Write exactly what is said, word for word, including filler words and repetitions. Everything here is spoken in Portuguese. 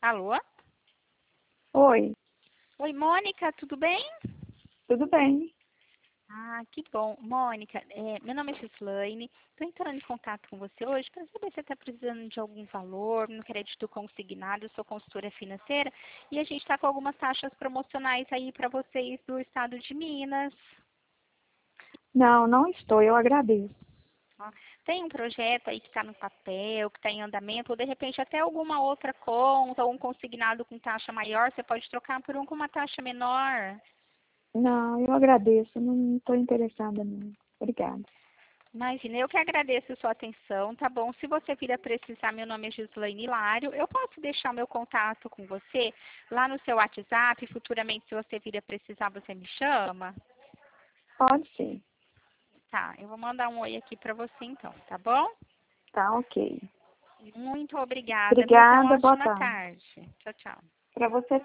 Alô? Oi, Oi, Mônica, tudo bem? tudo bem? Ah, que bom. Mônica, é, meu nome é Gislaine. Estou entrando em contato com você hoje para saber se você está precisando de algum valor no crédito consignado. Eu sou consultora financeira e a gente está com algumas taxas promocionais aí para vocês do estado de Minas. Não, não estou, eu agradeço. Ó, tem um projeto aí que está no papel, que está em andamento, ou de repente até alguma outra conta, ou um consignado com taxa maior, você pode trocar por um com uma taxa menor. Não, eu agradeço, não estou interessada não. Obrigada. Imagina, eu que agradeço a sua atenção, tá bom? Se você vir a precisar, meu nome é Gislaine Hilário, eu posso deixar meu contato com você lá no seu WhatsApp, futuramente se você vir a precisar, você me chama? Pode ser. Tá, eu vou mandar um oi aqui pra você então, tá bom? Tá, ok. Muito obrigada, viu? Tenha uma Obrigada, boa ótima tarde. tarde. Tchau, tchau. Para você